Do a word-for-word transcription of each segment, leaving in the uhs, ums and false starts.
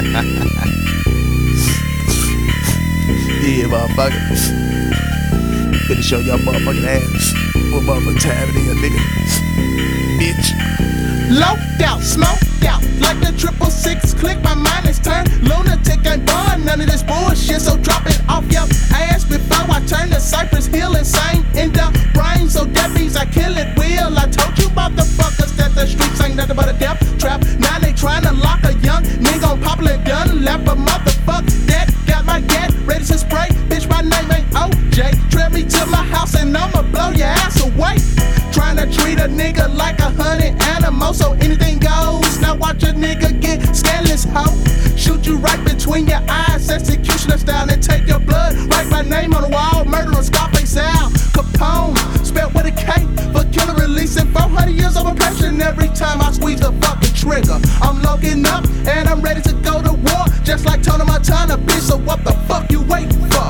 Yeah, motherfucker. Finna show y'all motherfucking ass what motherfucking time it is, nigga. Bitch. Loped out, smoked out, like the triple six click, my mind is turned. Lunatic ain't born, none of this bullshit, so drop it off your ass before I turn to Cypress Hill insane in the brain. So that means I kill it will. I told you about the fuckers that the streets ain't nothing but a death trap. Now they trying to lock a young nigga on popular gun lap a motherfucker that got my gat ready to spray. Bitch, my name ain't O J. Trail me to my house and I'ma blow your ass away. Trying to treat a nigga like a hundred animals, so anything goes. Now watch a nigga get scandalous, hoe. Shoot you right between your eyes, executioner style, and take your blood. Write my name on the wall, murderer Scarface Al Capone, spelled with a K for killer, releasing four hundred years of oppression every time I squeeze the fucking trigger. I'm loading up and I'm ready to go to war, just like Tony Montana, bitch. So what the fuck you waiting for?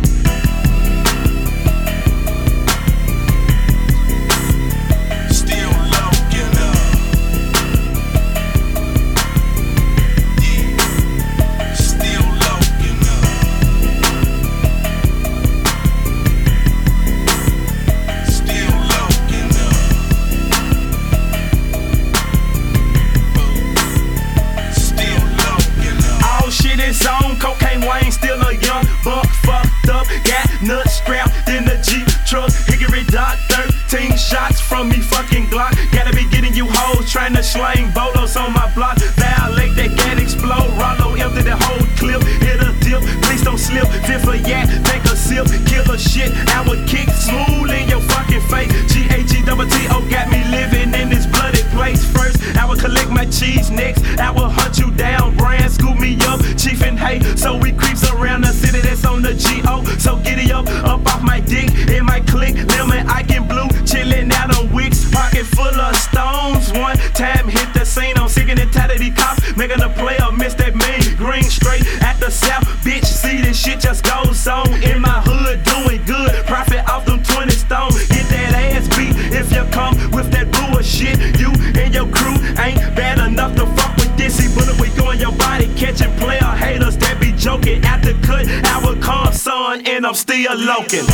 Zone, cocaine Wayne, still a young buck, fucked up, got nuts strapped in the Jeep truck, Hickory Dock, thirteen shots from me fucking Glock, gotta be getting you hoes, trying to slang bolos on my block, violate that gat explode, Rollo empty the whole clip, hit a dip, please don't slip, differ yak, take a sip, kill a shit, I would kick smooth in your fucking face, G A G T T O got me living in this bloody place, first I would collect my cheese, next I would hunt you down, brand, scoop me up, chief and hay, so we creeps around the city that's on the G O, so giddy up, up off my dick, in my click, lemon, Ike and blue, chillin' out on Wicks, pocket full of stones, one time hit the scene, I'm sick and tired of these cops, making a player miss that mean, green straight at the south, bitch, see this shit just goes on, in my hood doing good, profit off them twenty stones, get that ass beat, if you come with that bullshit, you and your crew ain't bad enough to fuck with this, see bullet we go in your body, catching player haters that be joking, at the cut, I will come son, and I'm still loking.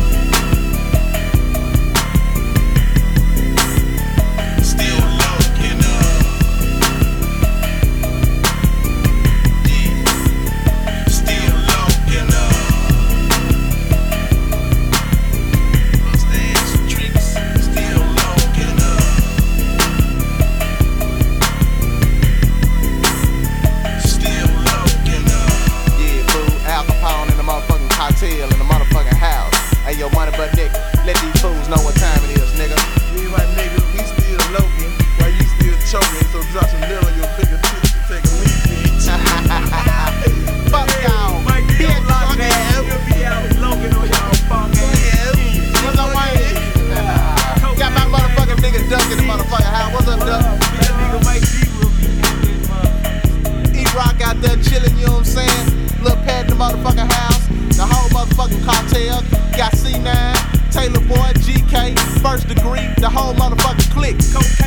In the motherfucking house. Hey, yo, money but nigga, let these fools know what time it is, nigga. Yeah, my nigga, we still loking while you still choking. So drop some lil on your bigger tits to take a leak, bitch. Fuck y'all, bitch. Fuck y'all. You'll be out loking on y'all fuck ass. What's up, Wayne? Got my motherfucking nigga Duck in the motherfucking house. What's up, Duck? That nigga Mike G will be in this motherfucker. E-Rock out there chilling, you know what I'm saying? Lil Pat in the motherfucking house. The whole motherfucking cartel, got C nine, Taylor Boy, G K, First Degree, the whole motherfucking clique. Cocaine